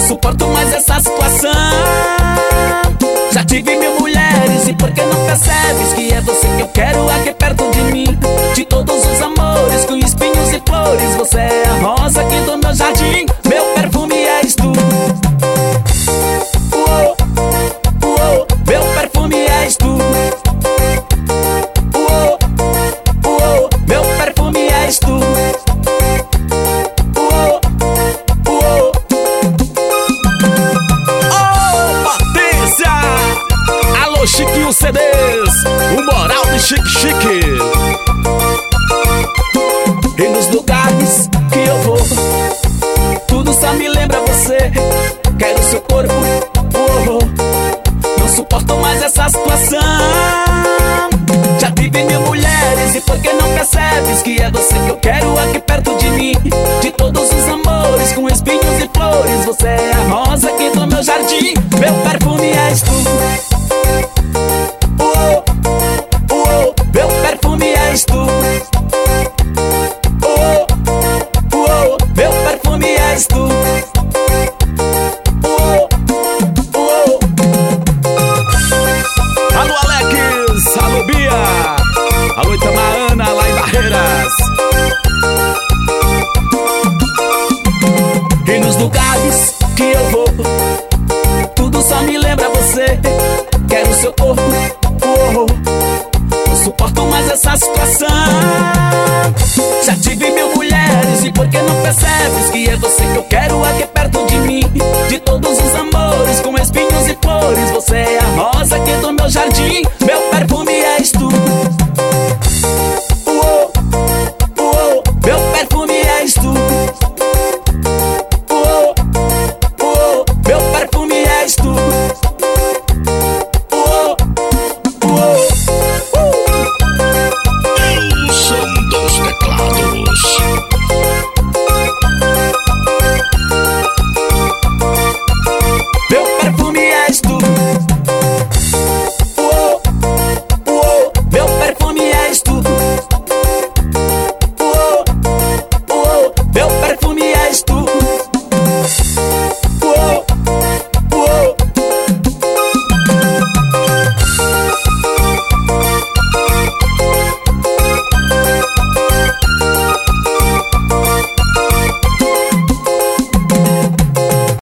suporto mais essa situação. Já tive 1000 mulheres e por que não percebes que é você que eu quero aqui perto de mim? De todos os amores com espinhos e flores, você é a rosa aqui do meu jardim. Meu perfume és tu. Uou, uou, meu perfume és tu. Uou, uou, meu perfume és tu. Uou, uou. Oh, potência! Alô, Chiquinho CDs, o moral de Chique Chique. E nos lugares que eu vou, tudo só me lembra você. Quero seu corpo, não suporto mais essa situação. Já tive 1000 mulheres e por que não percebes que é você que eu quero aqui perto de mim? De todos os amores com espinhos e flores, você é a rosa aqui do meu jardim. Meu perfume és tu. Uou, uou, meu perfume és tu. Uou, uou, meu perfume és tu. Uou, uou. Alô, Alex, alô, Bia, alô, Itamaraná, lá em Barreiras. E nos lugares que eu vou, tudo só me lembra você. Quero seu corpo, não suporto mais essa situação. Já tive 1000 mulheres e por que não percebes que é você que eu